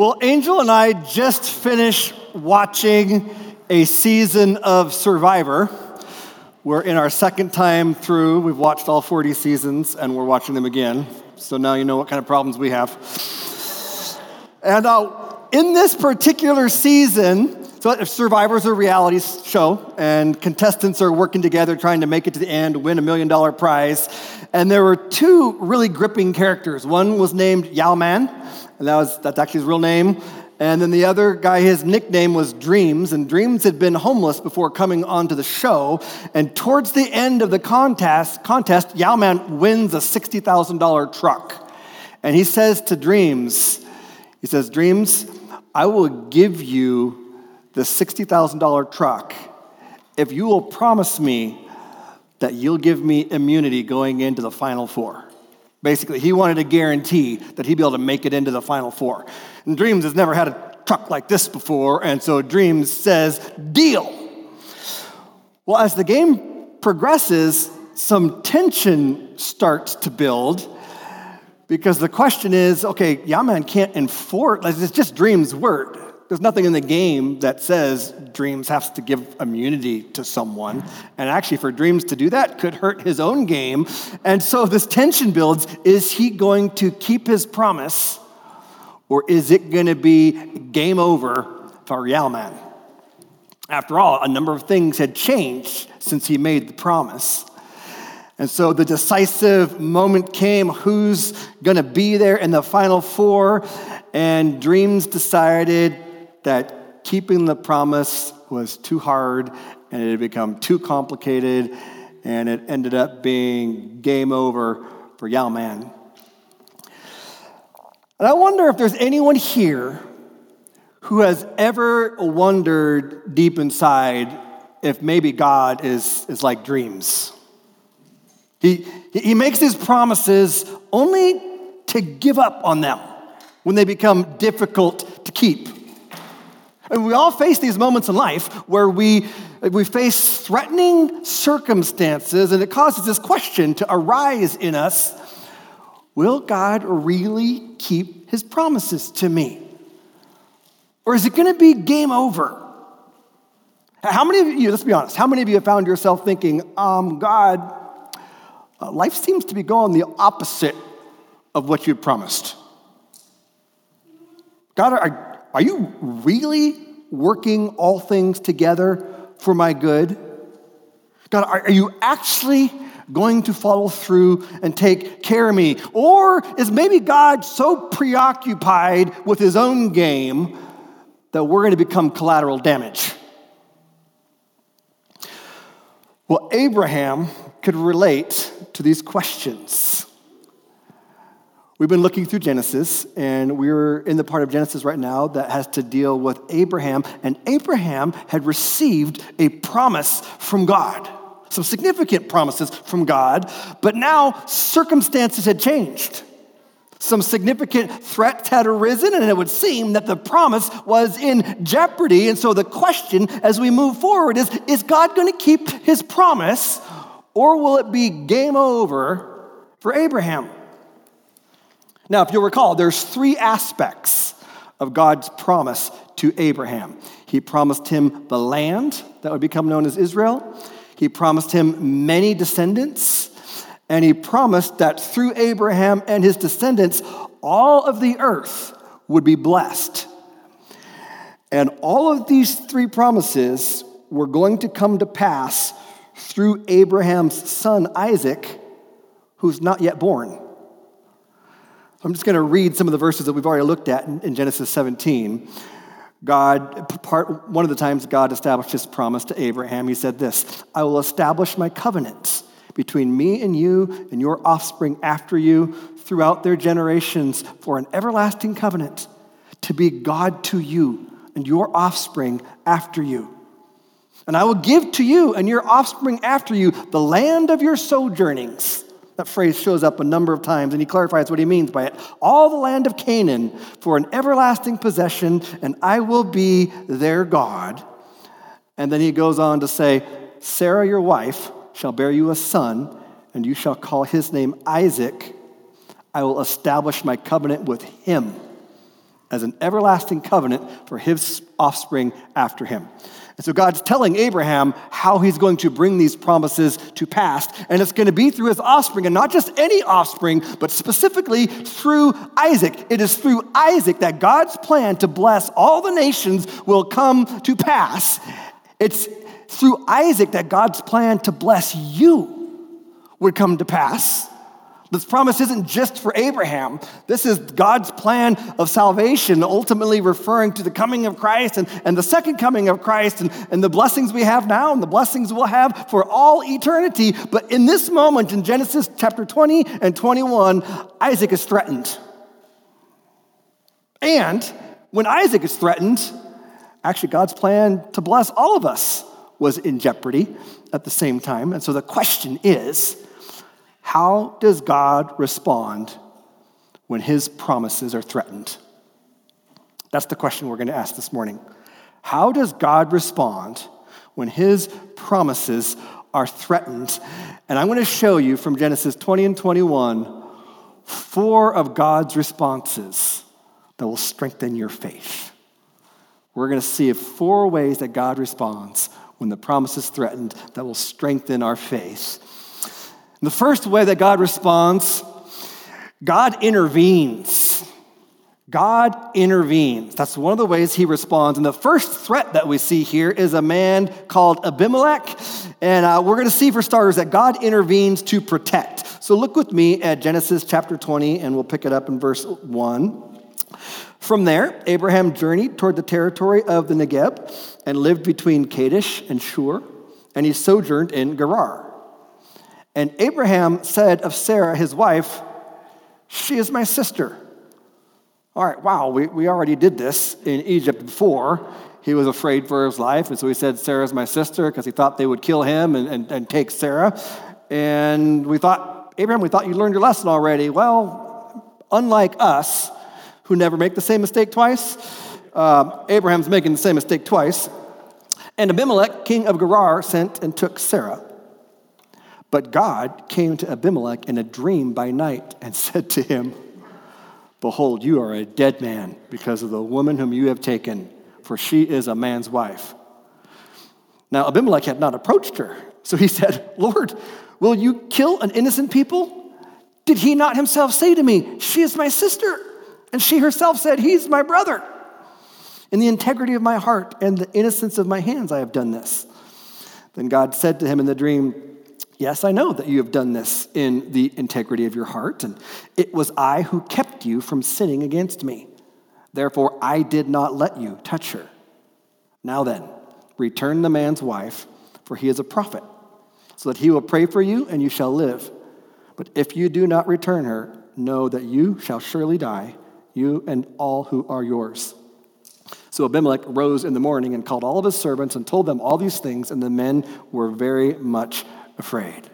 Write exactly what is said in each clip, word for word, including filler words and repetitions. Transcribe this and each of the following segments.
Well, Angel and I just finished watching a season of Survivor. We're in our second time through. We've watched all forty seasons, and we're watching them again. So now you know what kind of problems we have. And uh, in this particular season, so Survivor's a reality show, and contestants are working together trying to make it to the end, win a million dollar prize. And there were two really gripping characters. One was named Yao Man, and that was that's actually his real name. And then the other guy, his nickname was Dreams, and Dreams had been homeless before coming onto the show. And towards the end of the contest, contest Yao Man wins a sixty thousand dollars truck. And he says to Dreams, he says, Dreams, I will give you the sixty thousand dollars truck if you will promise me that you'll give me immunity going into the Final Four. Basically, he wanted a guarantee that he'd be able to make it into the Final Four. And Dreams has never had a truck like this before, and so Dreams says, deal. Well, as the game progresses, some tension starts to build because the question is, okay, Yao Man can't enforce, like, it's just Dreams' word. There's nothing in the game that says Dreams has to give immunity to someone. And actually, for Dreams to do that could hurt his own game. And so this tension builds. Is he going to keep his promise, or is it going to be game over for Yao Man? After all, a number of things had changed since he made the promise. And so the decisive moment came. Who's going to be there in the Final Four? And Dreams decided that keeping the promise was too hard and it had become too complicated, and it ended up being game over for Yao Man. And I wonder if there's anyone here who has ever wondered deep inside if maybe God is, is like Dreams. He, he makes his promises only to give up on them when they become difficult to keep. And we all face these moments in life where we, we face threatening circumstances, and it causes this question to arise in us: will God really keep his promises to me? Or is it going to be game over? How many of you, let's be honest, how many of you have found yourself thinking, um, God, uh, life seems to be going the opposite of what you promised? God, are, are you really working all things together for my good? God, are, are you actually going to follow through and take care of me? Or is maybe God so preoccupied with his own game that we're going to become collateral damage? Well, Abraham could relate to these questions. We've been looking through Genesis, and we're in the part of Genesis right now that has to deal with Abraham. And Abraham had received a promise from God, some significant promises from God, but now circumstances had changed. Some significant threats had arisen, and it would seem that the promise was in jeopardy. And so the question as we move forward is, is God going to keep his promise, or will it be game over for Abraham? Now, if you'll recall, there's three aspects of God's promise to Abraham. He promised him the land that would become known as Israel. He promised him many descendants. And he promised that through Abraham and his descendants, all of the earth would be blessed. And all of these three promises were going to come to pass through Abraham's son, Isaac, who's not yet born. I'm just going to read some of the verses that we've already looked at in, in Genesis seventeen. God, part, one of the times God established his promise to Abraham, he said this: I will establish my covenant between me and you and your offspring after you throughout their generations for an everlasting covenant, to be God to you and your offspring after you. And I will give to you and your offspring after you the land of your sojournings. That phrase shows up a number of times, and he clarifies what he means by it. All the land of Canaan for an everlasting possession, and I will be their God. And then he goes on to say, Sarah, your wife, shall bear you a son, and you shall call his name Isaac. I will establish my covenant with him as an everlasting covenant for his offspring after him. And so God's telling Abraham how he's going to bring these promises to pass. And it's going to be through his offspring, and not just any offspring, but specifically through Isaac. It is through Isaac that God's plan to bless all the nations will come to pass. It's through Isaac that God's plan to bless you would come to pass. This promise isn't just for Abraham. This is God's plan of salvation, ultimately referring to the coming of Christ and, and the second coming of Christ and, and the blessings we have now and the blessings we'll have for all eternity. But in this moment, in Genesis chapter twenty and twenty-one, Isaac is threatened. And when Isaac is threatened, actually God's plan to bless all of us was in jeopardy at the same time. And so the question is, how does God respond when his promises are threatened? That's the question we're going to ask this morning. How does God respond when his promises are threatened? And I'm going to show you from Genesis twenty and twenty-one, four of God's responses that will strengthen your faith. We're going to see four ways that God responds when the promise is threatened that will strengthen our faith. The first way that God responds, God intervenes. God intervenes. That's one of the ways he responds. And the first threat that we see here is a man called Abimelech. And uh, we're going to see, for starters, that God intervenes to protect. So look with me at Genesis chapter twenty, and we'll pick it up in verse one. From there, Abraham journeyed toward the territory of the Negeb and lived between Kadesh and Shur, and he sojourned in Gerar. And Abraham said of Sarah, his wife, "She is my sister." All right, wow, we, we already did this in Egypt before. He was afraid for his life, and so he said, "Sarah's my sister," because he thought they would kill him and, and, and take Sarah. And we thought, Abraham, we thought you learned your lesson already. Well, unlike us, who never make the same mistake twice, uh, Abraham's making the same mistake twice. And Abimelech, king of Gerar, sent and took Sarah. But God came to Abimelech in a dream by night and said to him, "Behold, you are a dead man because of the woman whom you have taken, for she is a man's wife." Now Abimelech had not approached her, so he said, "Lord, will you kill an innocent people? Did he not himself say to me, 'She is my sister'? And she herself said, 'He's my brother.' In the integrity of my heart and the innocence of my hands I have done this." Then God said to him in the dream, "Yes, I know that you have done this in the integrity of your heart, and it was I who kept you from sinning against me. Therefore, I did not let you touch her. Now then, return the man's wife, for he is a prophet, so that he will pray for you and you shall live. But if you do not return her, know that you shall surely die, you and all who are yours." So Abimelech rose in the morning and called all of his servants and told them all these things, and the men were very much afraid.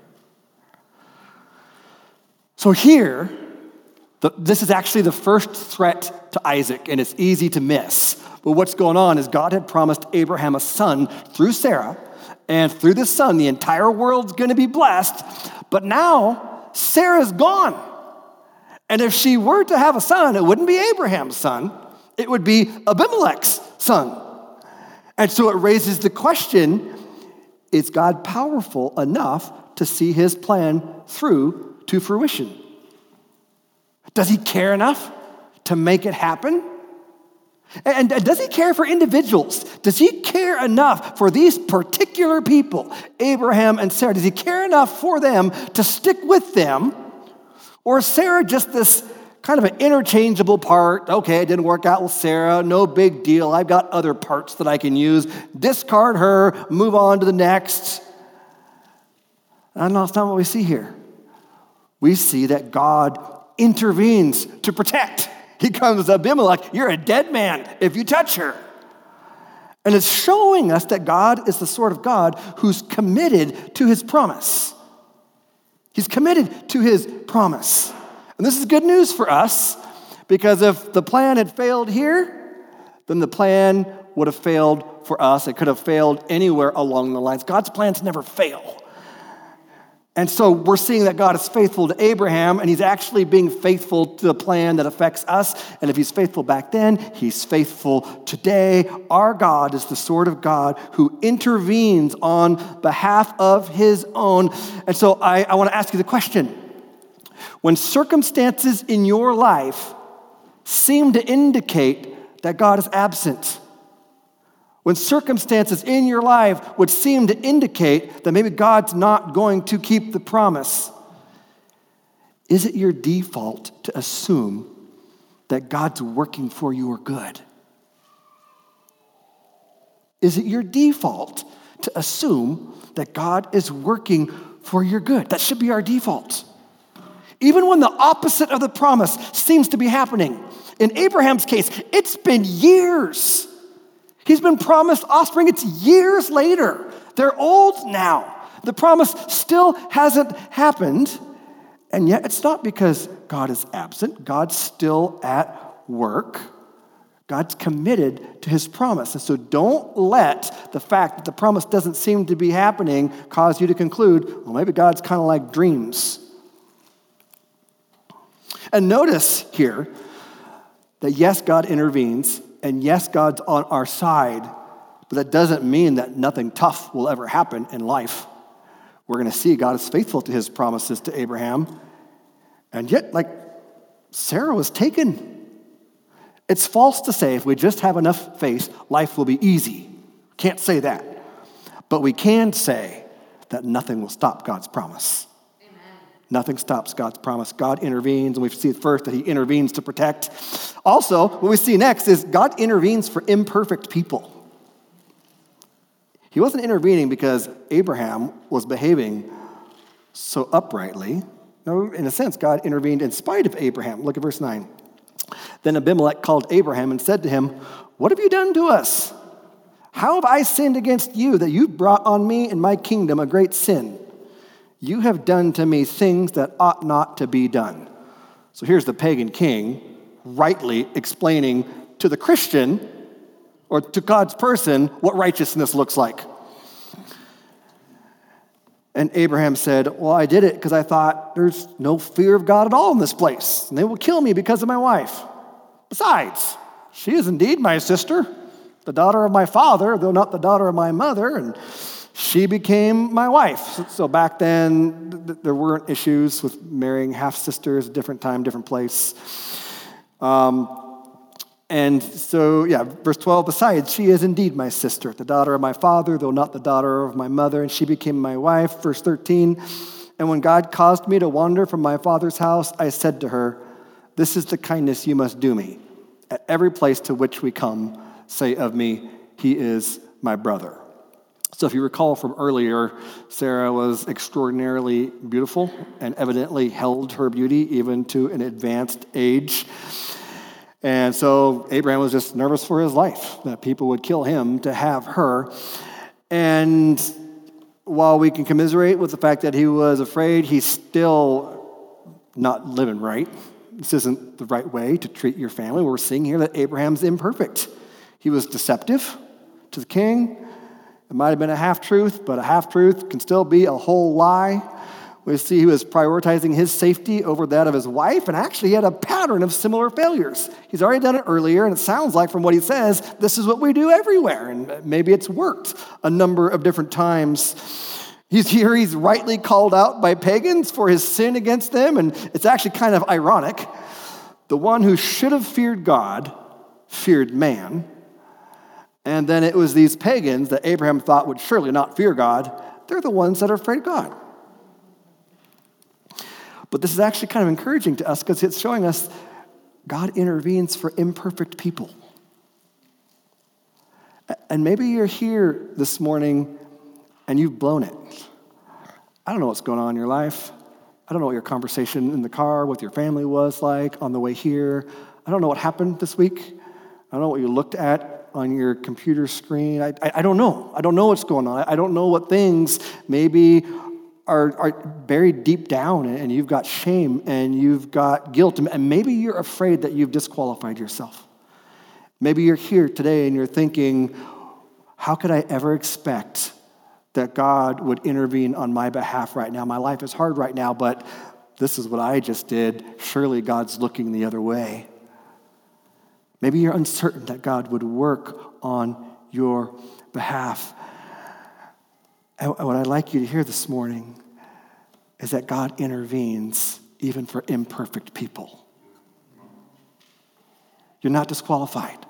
So here, the, this is actually the first threat to Isaac, and it's easy to miss. But what's going on is God had promised Abraham a son through Sarah, and through this son, the entire world's going to be blessed. But now, Sarah's gone. And if she were to have a son, it wouldn't be Abraham's son. It would be Abimelech's son. And so it raises the question, is God powerful enough to see his plan through to fruition? Does he care enough to make it happen? And does he care for individuals? Does he care enough for these particular people, Abraham and Sarah? Does he care enough for them to stick with them? Or is Sarah just this kind of an interchangeable part? Okay, it didn't work out with Sarah, no big deal. I've got other parts that I can use. Discard her, move on to the next. And no, that's not what we see here. We see that God intervenes to protect. He comes to Abimelech, "You're a dead man if you touch her." And it's showing us that God is the sort of God who's committed to his promise. He's committed to his promise. And this is good news for us, because if the plan had failed here, then the plan would have failed for us. It could have failed anywhere along the lines. God's plans never fail. And so we're seeing that God is faithful to Abraham, and he's actually being faithful to the plan that affects us. And if he's faithful back then, he's faithful today. Our God is the sort of God who intervenes on behalf of his own. And so I, I want to ask you the question. When circumstances in your life seem to indicate that God is absent, when circumstances in your life would seem to indicate that maybe God's not going to keep the promise, is it your default to assume that God's working for your good? Is it your default to assume that God is working for your good? That should be our default. Even when the opposite of the promise seems to be happening. In Abraham's case, it's been years. He's been promised offspring. It's years later. They're old now. The promise still hasn't happened. And yet it's not because God is absent. God's still at work. God's committed to his promise. And so don't let the fact that the promise doesn't seem to be happening cause you to conclude, well, maybe God's kind of like dreams. And notice here that yes, God intervenes. And yes, God's on our side, but that doesn't mean that nothing tough will ever happen in life. We're going to see God is faithful to his promises to Abraham. And yet, like, Sarah was taken. It's false to say if we just have enough faith, life will be easy. Can't say that. But we can say that nothing will stop God's promise. Nothing stops God's promise. God intervenes, and we see first that he intervenes to protect. Also, what we see next is God intervenes for imperfect people. He wasn't intervening because Abraham was behaving so uprightly. No, in a sense, God intervened in spite of Abraham. Look at verse nine. Then Abimelech called Abraham and said to him, "What have you done to us? How have I sinned against you that you brought on me and my kingdom a great sin? You have done to me things that ought not to be done." So here's the pagan king rightly explaining to the Christian or to God's person what righteousness looks like. And Abraham said, "Well, I did it because I thought there's no fear of God at all in this place, and they will kill me because of my wife. Besides, she is indeed my sister, the daughter of my father, though not the daughter of my mother, and she became my wife." So back then, th- there weren't issues with marrying half-sisters, different time, different place. Um, and so, yeah, verse twelve, "Besides, she is indeed my sister, the daughter of my father, though not the daughter of my mother, and she became my wife." Verse thirteen, "And when God caused me to wander from my father's house, I said to her, 'This is the kindness you must do me. At every place to which we come, say of me, he is my brother.'" So if you recall from earlier, Sarah was extraordinarily beautiful and evidently held her beauty even to an advanced age. And so Abraham was just nervous for his life, that people would kill him to have her. And while we can commiserate with the fact that he was afraid, he's still not living right. This isn't the right way to treat your family. We're seeing here that Abraham's imperfect. He was deceptive to the king. It might have been a half-truth, but a half-truth can still be a whole lie. We see he was prioritizing his safety over that of his wife, and actually he had a pattern of similar failures. He's already done it earlier, and it sounds like from what he says, this is what we do everywhere, and maybe it's worked a number of different times. He's here, he's rightly called out by pagans for his sin against them, and it's actually kind of ironic. The one who should have feared God feared man. And then it was these pagans that Abraham thought would surely not fear God. They're the ones that are afraid of God. But this is actually kind of encouraging to us because it's showing us God intervenes for imperfect people. And maybe you're here this morning and you've blown it. I don't know what's going on in your life. I don't know what your conversation in the car with your family was like on the way here. I don't know what happened this week. I don't know what you looked at on your computer screen. I, I, I don't know. I don't know what's going on. I, I don't know what things maybe are, are buried deep down, and you've got shame and you've got guilt, and maybe you're afraid that you've disqualified yourself. Maybe you're here today and you're thinking, how could I ever expect that God would intervene on my behalf right now. My life is hard right now, but this is what I just did. Surely God's looking the other way. Maybe you're uncertain that God would work on your behalf. And what I'd like you to hear this morning is that God intervenes even for imperfect people. You're not disqualified.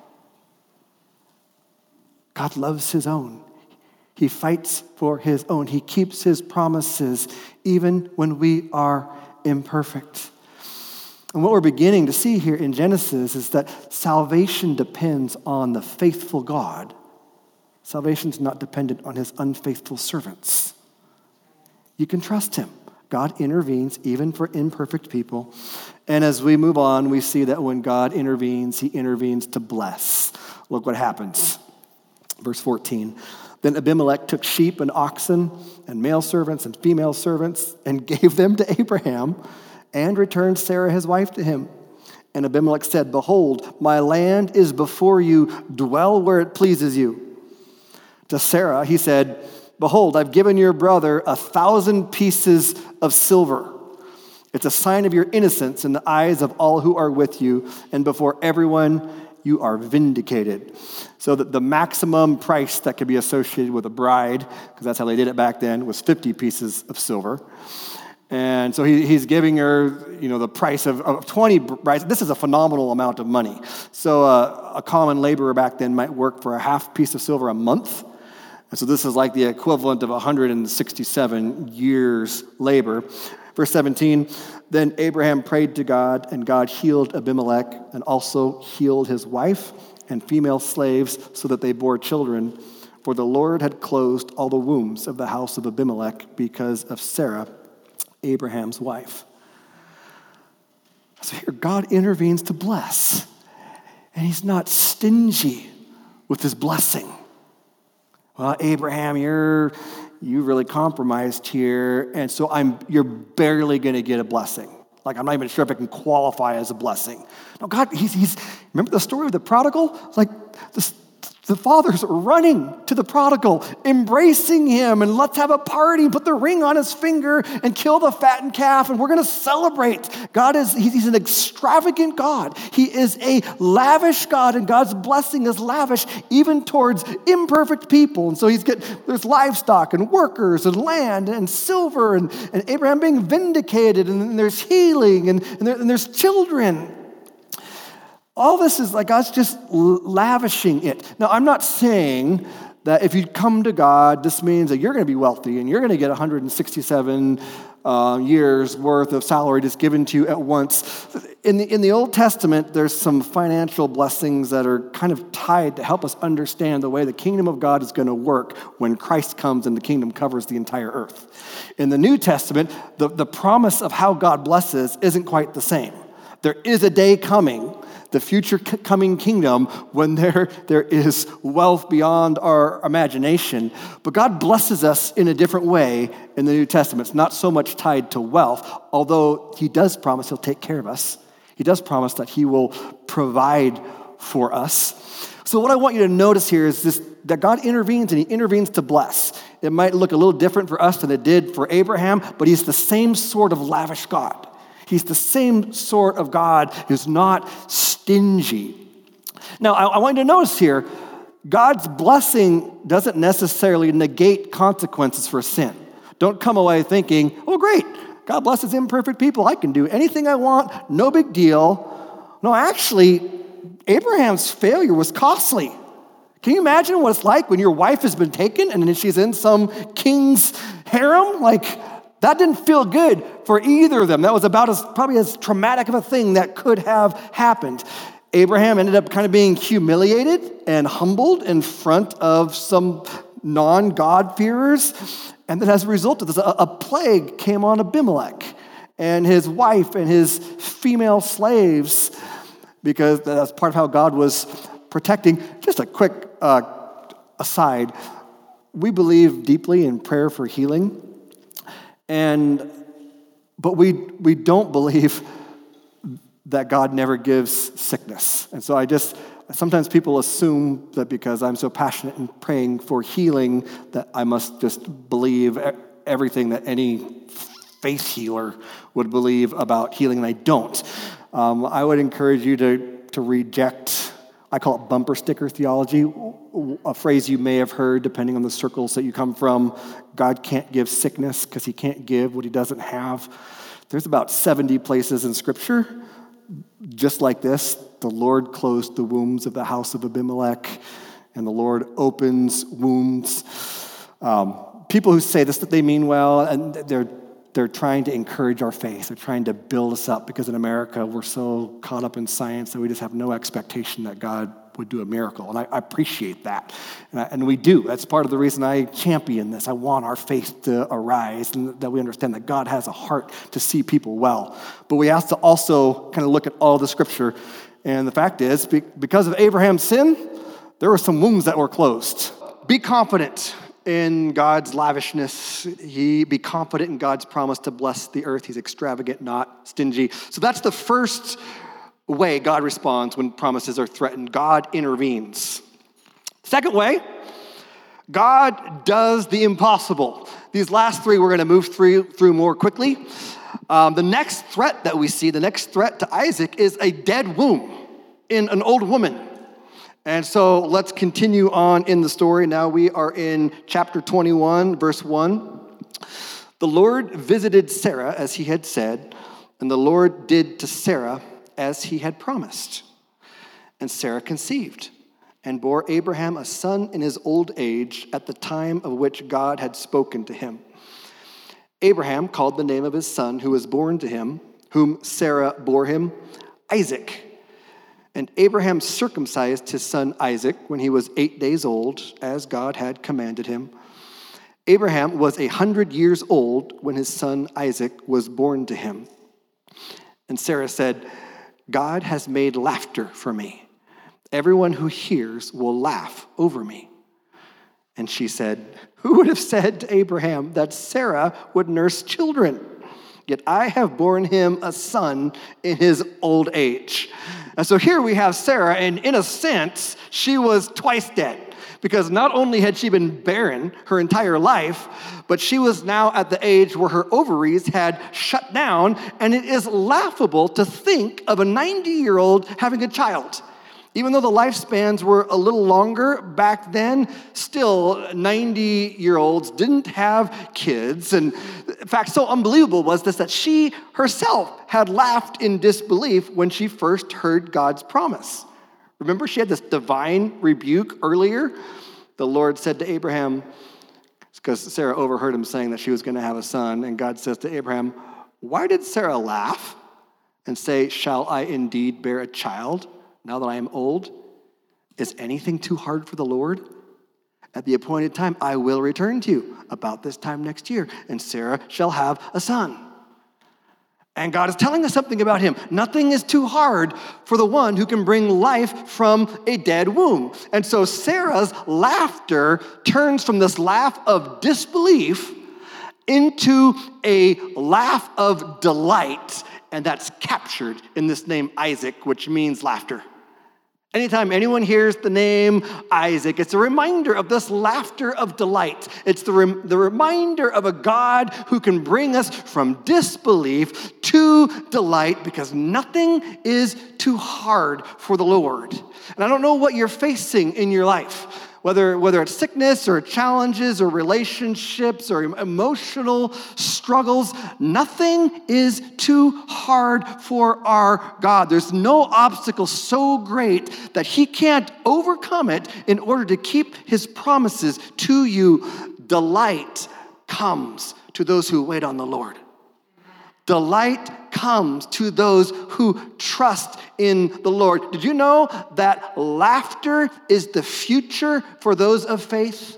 God loves his own. He fights for his own. He keeps his promises even when we are imperfect. And what we're beginning to see here in Genesis is that salvation depends on the faithful God. Salvation is not dependent on his unfaithful servants. You can trust him. God intervenes even for imperfect people. And as we move on, we see that when God intervenes, he intervenes to bless. Look what happens. Verse fourteen. Then Abimelech took sheep and oxen and male servants and female servants and gave them to Abraham and returned Sarah his wife to him. And Abimelech said, "Behold, my land is before you. Dwell where it pleases you." To Sarah he said, "Behold, I've given your brother a thousand pieces of silver. It's a sign of your innocence in the eyes of all who are with you, and before everyone you are vindicated." So that the maximum price that could be associated with a bride, because that's how they did it back then, was fifty pieces of silver. And so he, he's giving her, you know, the price of, of twenty brides. This is a phenomenal amount of money. So uh, a common laborer back then might work for a half piece of silver a month. And so this is like the equivalent of one hundred sixty-seven years labor. Verse seventeen, then Abraham prayed to God, and God healed Abimelech and also healed his wife and female slaves so that they bore children. For the Lord had closed all the wombs of the house of Abimelech because of Sarah, Abraham's wife. So here God intervenes to bless, and he's not stingy with his blessing. Well, Abraham, you're you really compromised here, and so I'm you're barely going to get a blessing. Like, I'm not even sure if it can qualify as a blessing. No, God, he's, he's remember the story of the prodigal? Like, the, the father's running to the prodigal, embracing him, and let's have a party, put the ring on his finger, and kill the fattened calf, and we're going to celebrate. God is, he's an extravagant God. He is a lavish God, and God's blessing is lavish even towards imperfect people. And so he's get there's livestock and workers and land and silver, and, and Abraham being vindicated, and then there's healing, and, and, there, and there's children. All this is like God's just lavishing it. Now, I'm not saying that if you come to God, this means that you're going to be wealthy and you're going to get one hundred sixty-seven uh, years worth of salary just given to you at once. In the, in the Old Testament, there's some financial blessings that are kind of tied to help us understand the way the kingdom of God is going to work when Christ comes and the kingdom covers the entire earth. In the New Testament, the, the promise of how God blesses isn't quite the same. There is a day coming, the future coming kingdom, when there, there is wealth beyond our imagination. But God blesses us in a different way in the New Testament. It's not so much tied to wealth, although he does promise he'll take care of us. He does promise that he will provide for us. So what I want you to notice here is this, that God intervenes, and he intervenes to bless. It might look a little different for us than it did for Abraham, but he's the same sort of lavish God. He's the same sort of God who's not stingy. Now, I, I want you to notice here, God's blessing doesn't necessarily negate consequences for sin. Don't come away thinking, oh, great, God blesses imperfect people. I can do anything I want, no big deal. No, actually, Abraham's failure was costly. Can you imagine what it's like when your wife has been taken and then she's in some king's harem? Like, that didn't feel good for either of them. That was about as probably as traumatic of a thing that could have happened. Abraham ended up kind of being humiliated and humbled in front of some non-God-fearers. And then as a result of this, a, a plague came on Abimelech and his wife and his female slaves, because that's part of how God was protecting. Just a quick uh, aside. We believe deeply in prayer for healing. And, but we we don't believe that God never gives sickness. And so I just Sometimes people assume that because I'm so passionate in praying for healing that I must just believe everything that any faith healer would believe about healing, and I don't. Um, I would encourage you to, to reject, I call it bumper sticker theology, a phrase you may have heard depending on the circles that you come from. God can't give sickness because he can't give what he doesn't have. There's about seventy places in Scripture just like this. The Lord closed the wombs of the house of Abimelech, and the Lord opens wombs. Um, people who say this, that they mean well, and they're they're trying to encourage our faith. They're trying to build us up, because in America, we're so caught up in science that we just have no expectation that God would do a miracle. And I, I appreciate that. And, I, and we do. That's part of the reason I champion this. I want our faith to arise, and that we understand that God has a heart to see people well. But we have to also kind of look at all the Scripture. And the fact is, because of Abraham's sin, there were some wombs that were closed. Be confident in God's lavishness. He be confident in God's promise to bless the earth. He's extravagant, not stingy. So that's the first way God responds when promises are threatened. God intervenes. Second way, God does the impossible. These last three we're going to move through, through more quickly. Um, the next threat that we see, the next threat to Isaac, is a dead womb in an old woman. And so let's continue on in the story. Now we are in chapter twenty-one, verse one. The Lord visited Sarah as he had said, and the Lord did to Sarah as he had promised. And Sarah conceived and bore Abraham a son in his old age at the time of which God had spoken to him. Abraham called the name of his son who was born to him, whom Sarah bore him, Isaac. And Abraham circumcised his son Isaac when he was eight days old, as God had commanded him. Abraham was a hundred years old when his son Isaac was born to him. And Sarah said, God has made laughter for me. Everyone who hears will laugh over me. And she said, who would have said to Abraham that Sarah would nurse children? Yet I have borne him a son in his old age. And so here we have Sarah, and in a sense, she was twice dead. Because not only had she been barren her entire life, but she was now at the age where her ovaries had shut down, and it is laughable to think of a ninety-year-old having a child. Even though the lifespans were a little longer back then, still ninety-year-olds didn't have kids. And in fact, so unbelievable was this that she herself had laughed in disbelief when she first heard God's promise. Remember, she had this divine rebuke earlier. The Lord said to Abraham, because Sarah overheard him saying that she was going to have a son, and God says to Abraham, why did Sarah laugh and say, shall I indeed bear a child now that I am old? Is anything too hard for the Lord? At the appointed time, I will return to you about this time next year, and Sarah shall have a son. And God is telling us something about him. Nothing is too hard for the one who can bring life from a dead womb. And so Sarah's laughter turns from this laugh of disbelief into a laugh of delight. And that's captured in this name Isaac, which means laughter. Anytime anyone hears the name Isaac, it's a reminder of this laughter of delight. It's the, rem- the reminder of a God who can bring us from disbelief to delight, because nothing is too hard for the Lord. And I don't know what you're facing in your life, whether, whether it's sickness or challenges or relationships or emotional struggles. Nothing is too hard for our God. There's no obstacle so great that he can't overcome it in order to keep his promises to you. Delight comes to those who wait on the Lord. Delight comes to those who trust in the Lord. Did you know that laughter is the future for those of faith?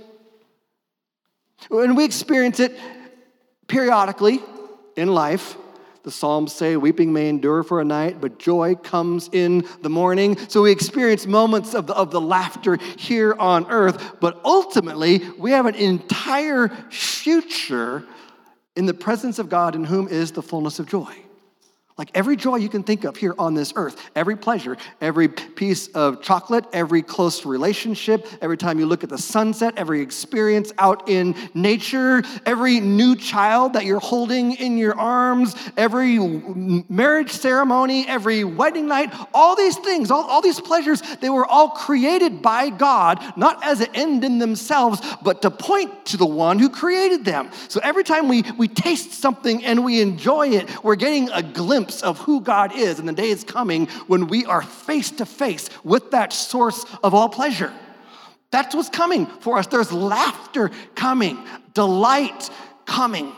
When we experience it periodically in life, the Psalms say, weeping may endure for a night, but joy comes in the morning. So we experience moments of the, of the laughter here on earth, but ultimately we have an entire future in the presence of God, in whom is the fullness of joy. Like every joy you can think of here on this earth, every pleasure, every piece of chocolate, every close relationship, every time you look at the sunset, every experience out in nature, every new child that you're holding in your arms, every marriage ceremony, every wedding night, all these things, all, all these pleasures, they were all created by God, not as an end in themselves, but to point to the one who created them. So every time we, we taste something and we enjoy it, we're getting a glimpse of who God is, and the day is coming when we are face to face with that source of all pleasure. That's what's coming for us. There's laughter coming, delight coming.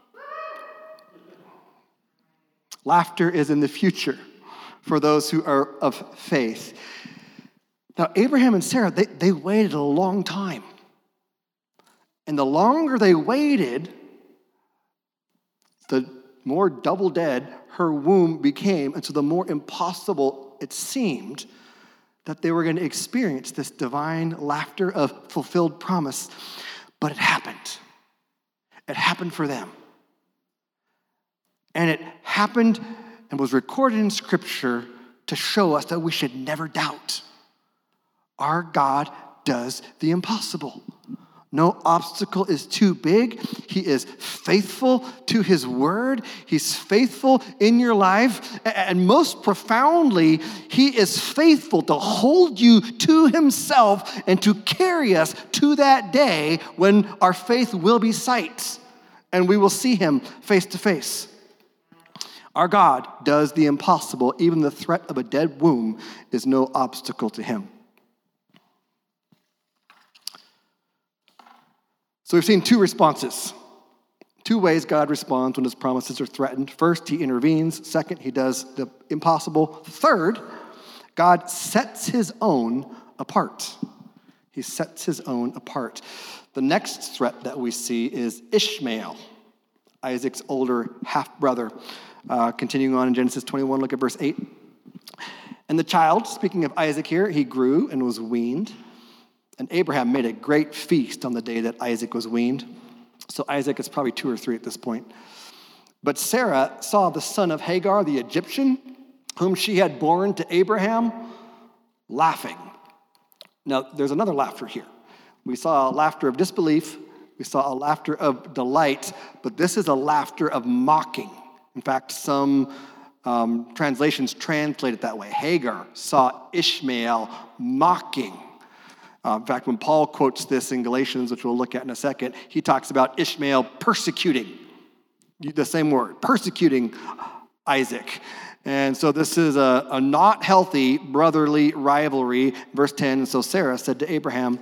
Laughter is in the future for those who are of faith. Now, Abraham and Sarah, they, they waited a long time. And the longer they waited, the more double dead her womb became, and so the more impossible it seemed that they were going to experience this divine laughter of fulfilled promise. But it happened. It happened for them. And it happened and was recorded in Scripture to show us that we should never doubt. Our God does the impossible. No obstacle is too big. He is faithful to his word. He's faithful in your life. And most profoundly, he is faithful to hold you to himself and to carry us to that day when our faith will be sight and we will see him face to face. Our God does the impossible. Even the threat of a dead womb is no obstacle to him. So we've seen two responses, two ways God responds when his promises are threatened. First, he intervenes. Second, he does the impossible. Third, God sets his own apart. He sets his own apart. The next threat that we see is Ishmael, Isaac's older half-brother. Uh, continuing on in Genesis twenty-one, look at verse eight. And the child, speaking of Isaac here, he grew and was weaned. And Abraham made a great feast on the day that Isaac was weaned. So Isaac is probably two or three at this point. But Sarah saw the son of Hagar, the Egyptian, whom she had borne to Abraham, laughing. Now, there's another laughter here. We saw a laughter of disbelief. We saw a laughter of delight. But this is a laughter of mocking. In fact, some um, translations translate it that way. Hagar saw Ishmael mocking. Uh, in fact, when Paul quotes this in Galatians, which we'll look at in a second, he talks about Ishmael persecuting, the same word, persecuting Isaac. And so this is a, a not healthy brotherly rivalry. Verse ten, so Sarah said to Abraham,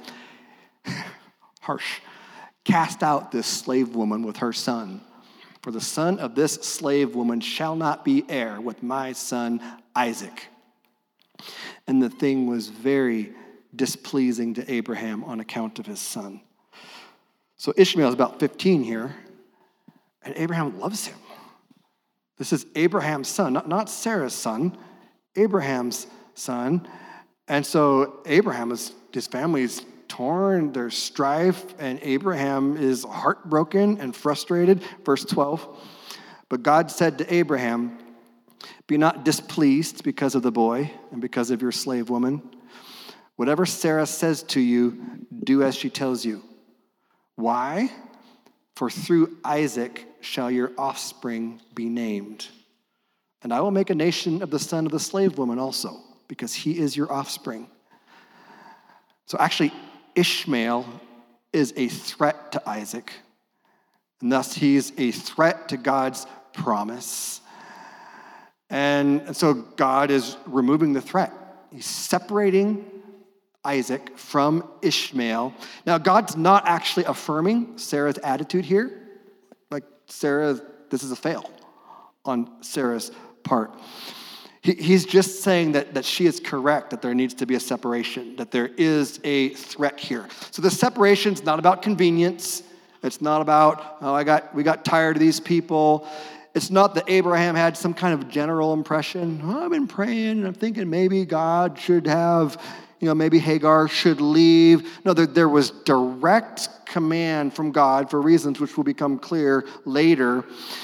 harsh, cast out this slave woman with her son, for the son of this slave woman shall not be heir with my son Isaac. And the thing was very displeasing to Abraham on account of his son. So Ishmael is about fifteen here, and Abraham loves him. This is Abraham's son, not, not Sarah's son, Abraham's son. And so Abraham is, his family's torn, there's strife, and Abraham is heartbroken and frustrated. Verse twelve, but God said to Abraham, be not displeased because of the boy and because of your slave woman. Whatever Sarah says to you, do as she tells you. Why? For through Isaac shall your offspring be named. And I will make a nation of the son of the slave woman also, because he is your offspring. So actually, Ishmael is a threat to Isaac, and thus he's a threat to God's promise. And so God is removing the threat. He's separating Isaac from Ishmael. Now, God's not actually affirming Sarah's attitude here. Like Sarah, this is a fail on Sarah's part. He, he's just saying that, that she is correct, that there needs to be a separation, that there is a threat here. So the separation is not about convenience. It's not about, oh, I got we got tired of these people. It's not that Abraham had some kind of general impression. Oh, I've been praying, and I'm thinking maybe God should have, you know, maybe Hagar should leave. No, there, there was direct command from God for reasons which will become clear later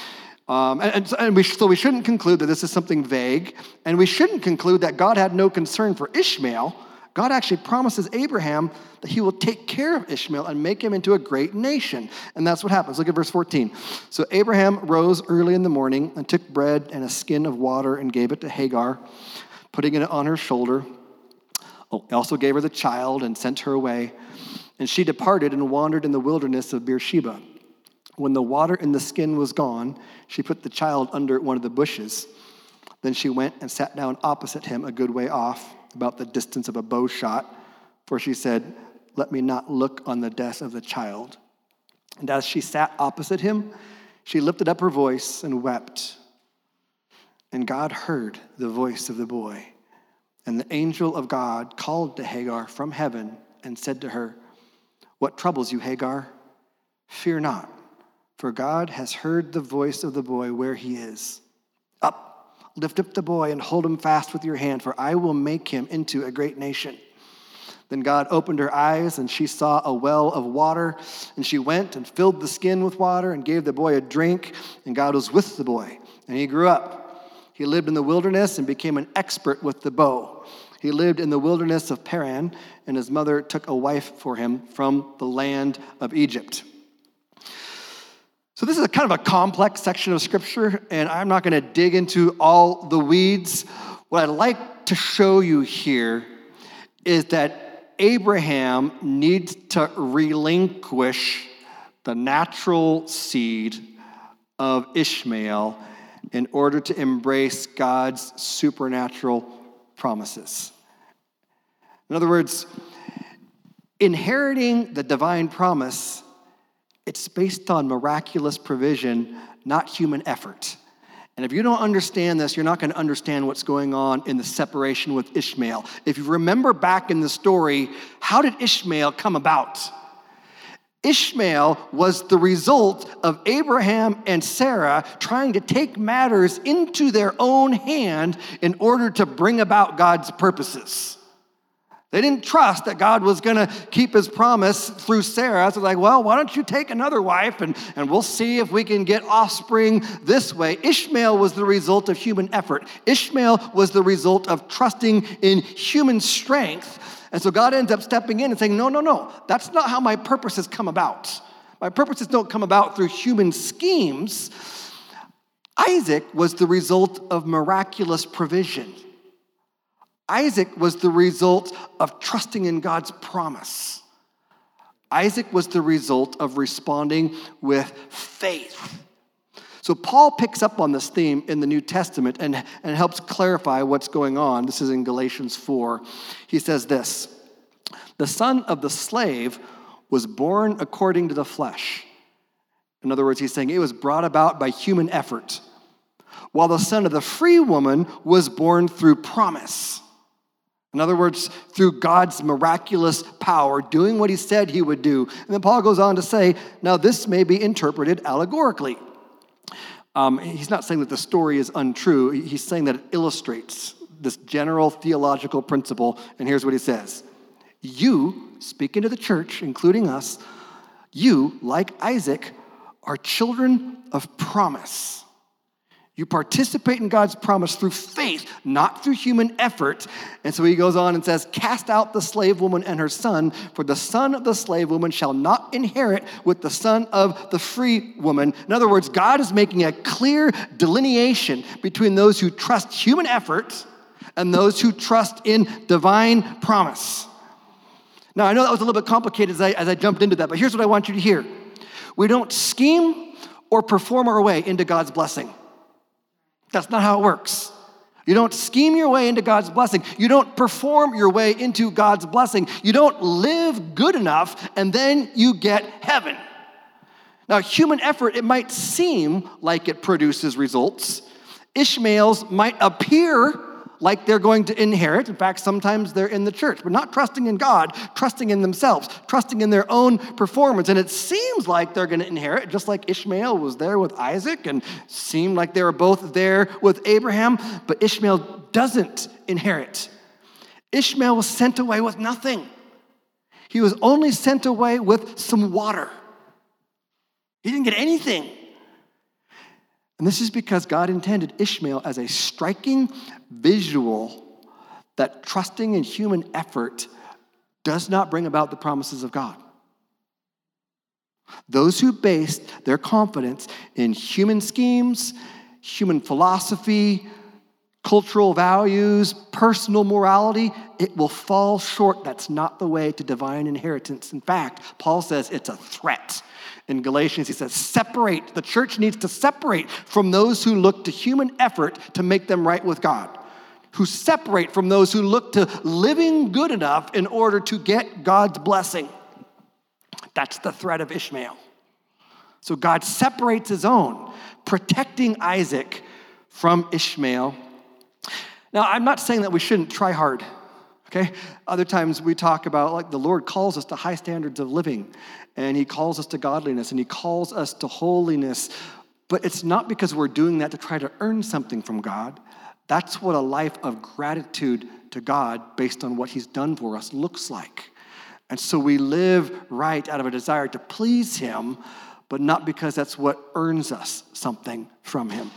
Um, and, and, so- and we, so we shouldn't conclude that this is something vague, and we shouldn't conclude that God had no concern for Ishmael. God actually promises Abraham that he will take care of Ishmael and make him into a great nation. And that's what happens. Look at verse fourteen. So Abraham rose early in the morning and took bread and a skin of water and gave it to Hagar, putting it on her shoulder. Oh, he also gave her the child and sent her away. And she departed and wandered in the wilderness of Beersheba. When the water in the skin was gone, she put the child under one of the bushes. Then she went and sat down opposite him a good way off, about the distance of a bow shot, for she said, "Let me not look on the death of the child." And as she sat opposite him, she lifted up her voice and wept. And God heard the voice of the boy. And the angel of God called to Hagar from heaven and said to her, "What troubles you, Hagar? Fear not, for God has heard the voice of the boy where he is. Up, lift up the boy and hold him fast with your hand, for I will make him into a great nation." Then God opened her eyes, and she saw a well of water, and she went and filled the skin with water and gave the boy a drink, and God was with the boy, and he grew up. He lived in the wilderness and became an expert with the bow. He lived in the wilderness of Paran, and his mother took a wife for him from the land of Egypt. So this is a kind of a complex section of Scripture, and I'm not going to dig into all the weeds. What I'd like to show you here is that Abraham needs to relinquish the natural seed of Ishmael in order to embrace God's supernatural promises. In other words, inheriting the divine promise, it's based on miraculous provision, not human effort. And if you don't understand this, you're not going to understand what's going on in the separation with Ishmael. If you remember back in the story, how did Ishmael come about? Ishmael was the result of Abraham and Sarah trying to take matters into their own hand in order to bring about God's purposes. They didn't trust that God was going to keep his promise through Sarah. So they're like, well, why don't you take another wife and, and we'll see if we can get offspring this way. Ishmael was the result of human effort. Ishmael was the result of trusting in human strength. And so God ends up stepping in and saying, no, no, no, that's not how my purposes come about. My purposes don't come about through human schemes. Isaac was the result of miraculous provision. Isaac was the result of trusting in God's promise. Isaac was the result of responding with faith. So Paul picks up on this theme in the New Testament and, and helps clarify what's going on. This is in Galatians four. He says this, "The son of the slave was born according to the flesh." In other words, he's saying it was brought about by human effort, while the son of the free woman was born through promise. In other words, through God's miraculous power, doing what he said he would do. And then Paul goes on to say, now this may be interpreted allegorically. Um, he's not saying that the story is untrue. He's saying that it illustrates this general theological principle. And here's what he says. You, speaking to the church, including us, you, like Isaac, are children of promise. You participate in God's promise through faith, not through human effort. And so he goes on and says, cast out the slave woman and her son, for the son of the slave woman shall not inherit with the son of the free woman. In other words, God is making a clear delineation between those who trust human effort and those who trust in divine promise. Now, I know that was a little bit complicated as I, as I jumped into that, but here's what I want you to hear. We don't scheme or perform our way into God's blessing. That's not how it works. You don't scheme your way into God's blessing. You don't perform your way into God's blessing. You don't live good enough and then you get heaven. Now, human effort, it might seem like it produces results. Ishmaels might appear like they're going to inherit. In fact, sometimes they're in the church, but not trusting in God, trusting in themselves, trusting in their own performance. And it seems like they're going to inherit, just like Ishmael was there with Isaac and seemed like they were both there with Abraham, but Ishmael doesn't inherit. Ishmael was sent away with nothing. He was only sent away with some water. He didn't get anything. And this is because God intended Ishmael as a striking visual that trusting in human effort does not bring about the promises of God. Those who based their confidence in human schemes, human philosophy, cultural values, personal morality, it will fall short. That's not the way to divine inheritance. In fact, Paul says it's a threat. In Galatians, he says, separate. The church needs to separate from those who look to human effort to make them right with God, who separate from those who look to living good enough in order to get God's blessing. That's the threat of Ishmael. So God separates his own, protecting Isaac from Ishmael. Now, I'm not saying that we shouldn't try hard, okay? Other times we talk about, like, the Lord calls us to high standards of living, and he calls us to godliness, and he calls us to holiness, but it's not because we're doing that to try to earn something from God. That's what a life of gratitude to God based on what he's done for us looks like. And so we live right out of a desire to please him, but not because that's what earns us something from him.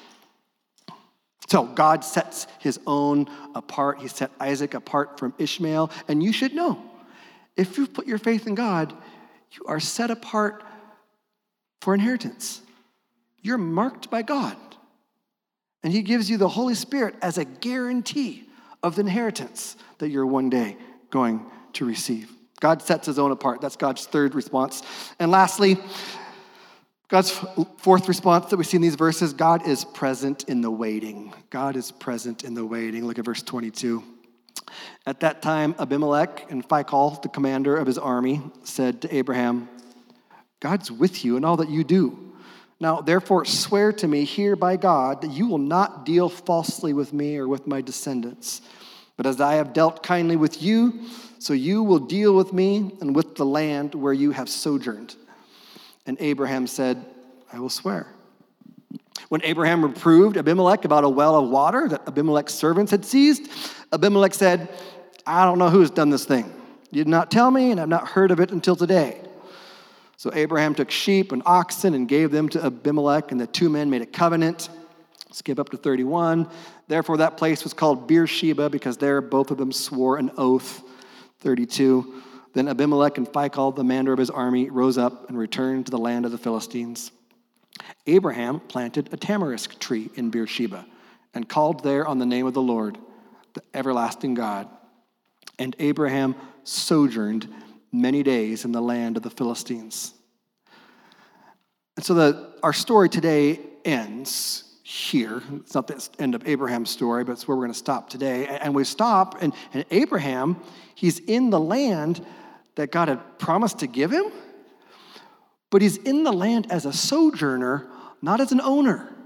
So God sets his own apart. He set Isaac apart from Ishmael. And you should know, if you've put your faith in God, you are set apart for inheritance. You're marked by God. And he gives you the Holy Spirit as a guarantee of the inheritance that you're one day going to receive. God sets his own apart. That's God's third response. And lastly, God's fourth response that we see in these verses, God is present in the waiting. God is present in the waiting. Look at verse twenty-two. At that time, Abimelech and Phicol, the commander of his army, said to Abraham, God's with you in all that you do. Now, therefore, swear to me here by God that you will not deal falsely with me or with my descendants. But as I have dealt kindly with you, so you will deal with me and with the land where you have sojourned. And Abraham said, I will swear. When Abraham reproved Abimelech about a well of water that Abimelech's servants had seized, Abimelech said, I don't know who has done this thing. You did not tell me, and I've not heard of it until today. So Abraham took sheep and oxen and gave them to Abimelech, and the two men made a covenant. Skip up to thirty-one. Therefore, that place was called Beersheba, because there both of them swore an oath. thirty-two. Then Abimelech and Phicol, the commander of his army, rose up and returned to the land of the Philistines. Abraham planted a tamarisk tree in Beersheba and called there on the name of the Lord, the everlasting God. And Abraham sojourned many days in the land of the Philistines. And so the, our story today ends here. It's not the end of Abraham's story, but it's where we're going to stop today. And we stop, and, and Abraham, he's in the land that God had promised to give him, but he's in the land as a sojourner, not as an owner.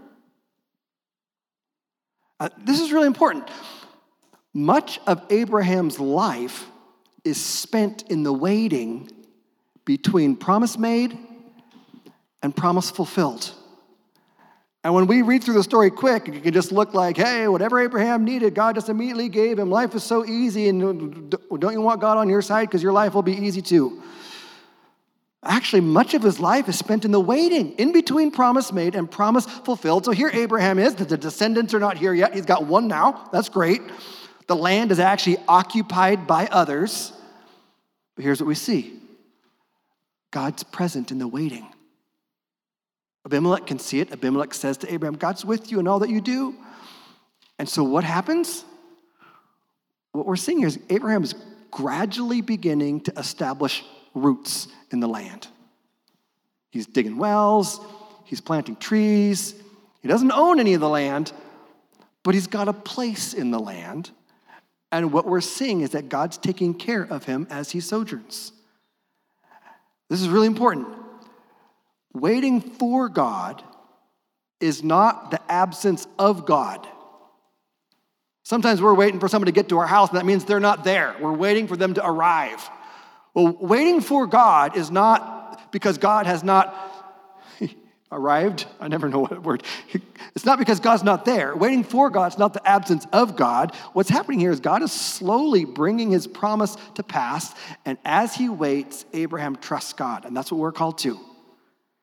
Uh, this is really important. Much of Abraham's life is spent in the waiting between promise made and promise fulfilled. And when we read through the story quick, it can just look like, hey, whatever Abraham needed, God just immediately gave him. Life is so easy, and don't you want God on your side? Because your life will be easy too. Actually, much of his life is spent in the waiting, in between promise made and promise fulfilled. So here Abraham is. The descendants are not here yet. He's got one now. That's great. The land is actually occupied by others. But here's what we see. God's present in the waiting. Abimelech can see it. Abimelech says to Abraham, God's with you in all that you do. And so what happens? What we're seeing here is Abraham is gradually beginning to establish roots in the land. He's digging wells. He's planting trees. He doesn't own any of the land, but he's got a place in the land. And what we're seeing is that God's taking care of him as he sojourns. This is really important. Waiting for God is not the absence of God. Sometimes we're waiting for somebody to get to our house, and that means they're not there. We're waiting for them to arrive. Well, waiting for God is not because God has not arrived. I never know what word. It's not because God's not there. Waiting for God is not the absence of God. What's happening here is God is slowly bringing his promise to pass, and as he waits, Abraham trusts God, and that's what we're called to.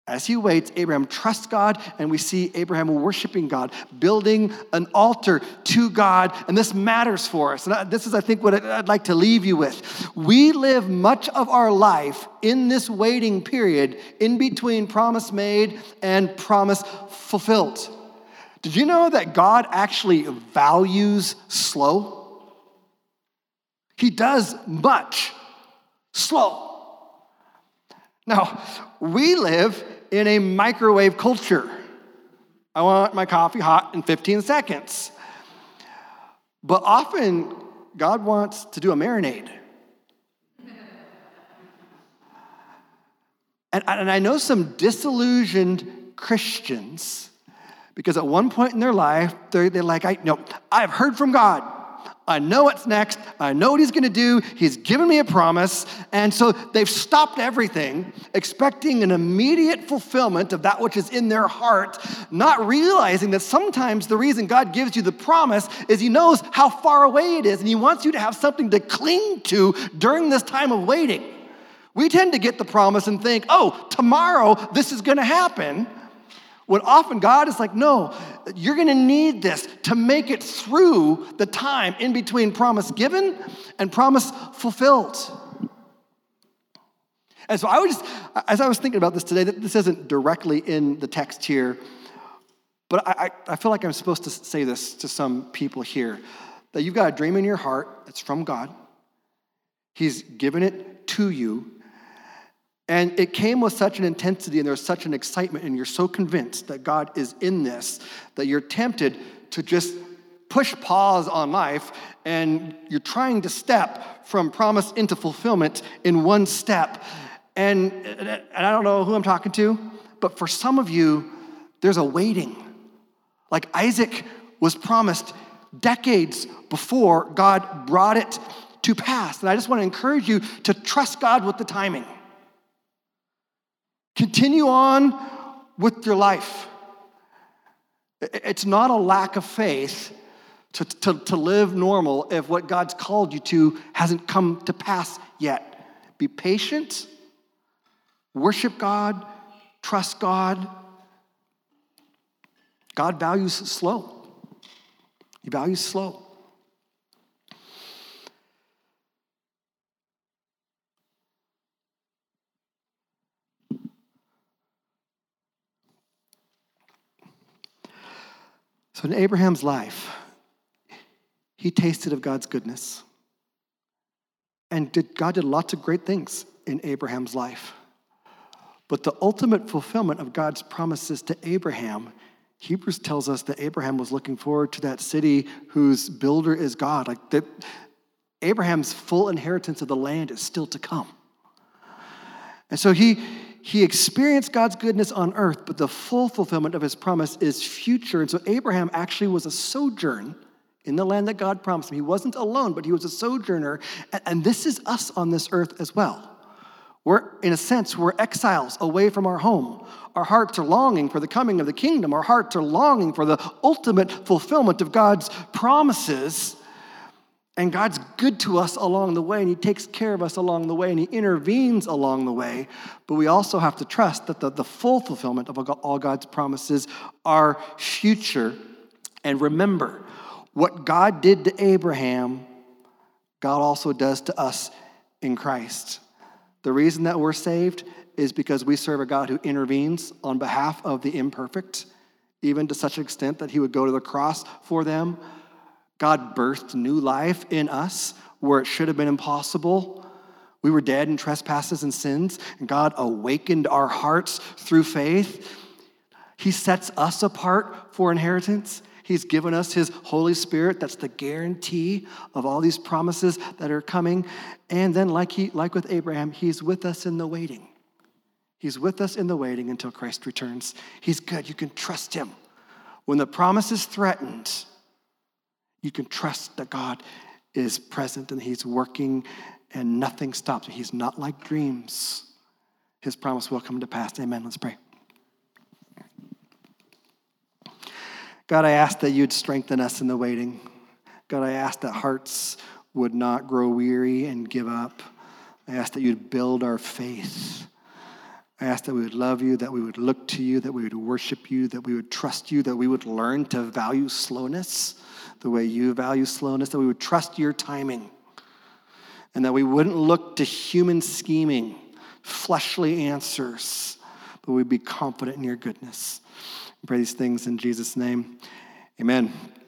As he waits, Abraham trusts God, and we see Abraham worshiping God, building an altar to God, and this matters for us. And this is, I think, what I'd like to leave you with. We live much of our life in this waiting period in between promise made and promise fulfilled. Did you know that God actually values slow? He does much slow. Now, we live in a microwave culture. I want my coffee hot in fifteen seconds. But often, God wants to do a marinade. And, and I know some disillusioned Christians, because at one point in their life, they're, they're like, I, no, I've heard from God. I know what's next. I know what he's going to do. He's given me a promise. And so they've stopped everything, expecting an immediate fulfillment of that which is in their heart, not realizing that sometimes the reason God gives you the promise is he knows how far away it is, and he wants you to have something to cling to during this time of waiting. We tend to get the promise and think, oh, tomorrow this is going to happen. When often God is like, no, you're going to need this to make it through the time in between promise given and promise fulfilled. And so I was just, as I was thinking about this today, this isn't directly in the text here, but I, I feel like I'm supposed to say this to some people here, that you've got a dream in your heart that's from God. He's given it to you. And it came with such an intensity and there's such an excitement, and you're so convinced that God is in this that you're tempted to just push pause on life, and you're trying to step from promise into fulfillment in one step. And, and I don't know who I'm talking to, but for some of you, there's a waiting. Like Isaac was promised decades before God brought it to pass. And I just want to encourage you to trust God with the timing. Continue on with your life. It's not a lack of faith to, to, to live normal if what God's called you to hasn't come to pass yet. Be patient, worship God, trust God. God values slow. He values slow. So in Abraham's life, he tasted of God's goodness. And did, God did lots of great things in Abraham's life. But the ultimate fulfillment of God's promises to Abraham, Hebrews tells us that Abraham was looking forward to that city whose builder is God. Like that, Abraham's full inheritance of the land is still to come. And so he... He experienced God's goodness on earth, but the full fulfillment of his promise is future. And so Abraham actually was a sojourn in the land that God promised him. He wasn't alone, but he was a sojourner. And this is us on this earth as well. We're, in a sense, we're exiles away from our home. Our hearts are longing for the coming of the kingdom. Our hearts are longing for the ultimate fulfillment of God's promises. And God's good to us along the way, and he takes care of us along the way, and he intervenes along the way. But we also have to trust that the, the full fulfillment of all God's promises are future. And remember, what God did to Abraham, God also does to us in Christ. The reason that we're saved is because we serve a God who intervenes on behalf of the imperfect, even to such an extent that he would go to the cross for them. God birthed new life in us where it should have been impossible. We were dead in trespasses and sins, and God awakened our hearts through faith. He sets us apart for inheritance. He's given us his Holy Spirit. That's the guarantee of all these promises that are coming. And then like he, like with Abraham, he's with us in the waiting. He's with us in the waiting until Christ returns. He's good. You can trust him. When the promise is threatened, you can trust that God is present and he's working and nothing stops him. He's not like dreams. His promise will come to pass. Amen. Let's pray. God, I ask that you'd strengthen us in the waiting. God, I ask that hearts would not grow weary and give up. I ask that you'd build our faith. I ask that we would love you, that we would look to you, that we would worship you, that we would trust you, that we would learn to value slowness the way you value slowness, that we would trust your timing, and that we wouldn't look to human scheming, fleshly answers, but we'd be confident in your goodness. I pray these things in Jesus' name. Amen.